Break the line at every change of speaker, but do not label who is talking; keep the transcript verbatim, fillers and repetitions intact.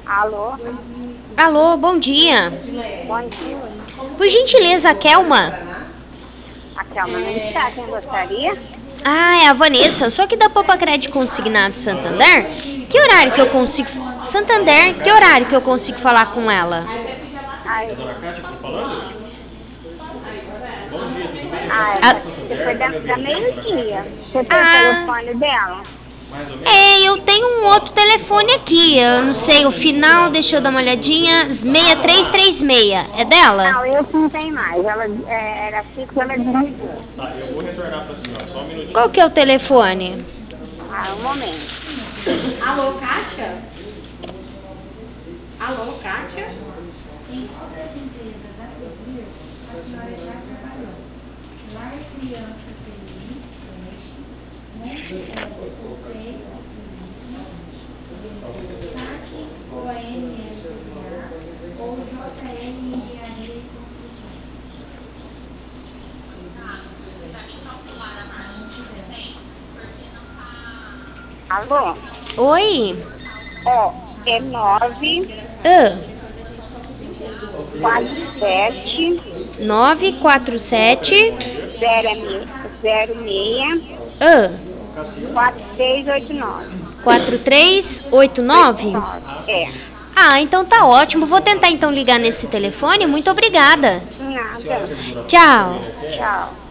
Alô?
Alô, bom dia.
Bom dia.
Por gentileza, Kelma?
A Kelma não está. Quem gostaria?
Ah, é a Vanessa. Só que da Poupa Crédito Consignado Santander? Que horário que eu consigo... Santander, que horário que eu consigo falar com ela?
Ai,
É a dona Cátia que tá falando? Bom dia, tudo bem? Aqui é o
ai,
Ah,
Setor
tá-
Santander,
depois da,
quem me
da
atende aqui, dona
meio-dia.
Cátia?
Você tem o
ah,
telefone dela?
Mais ou menos?
é, eu tenho um outro telefone aqui. Eu não sei, o final, deixa eu dar uma olhadinha. seis três três seis. É dela?
Não, esse não tem mais. Ela é, era fixo, ela desligou.
Tá, eu vou retornar pra senhora, só um
Qual
minutinho.
que é o telefone?
Ah, um momento.
Alô, Kátia? Alô, Kátia?
Em outras empresas a seguir, a senhora já trabalhou. Lar Criança Feliz, creche, Monte saque ou a M S A ou J L Engenharia e Construção.
Alô?
Oi?
Ó, é nove
Ah,
quatro sete
nove quatro sete.
zero seis
Ah,
quatro três oito nove.
quatro três oito nove?
É,
Ah, então tá ótimo. Vou tentar então ligar nesse telefone. Muito obrigada.
nada.
Tchau.
Tchau.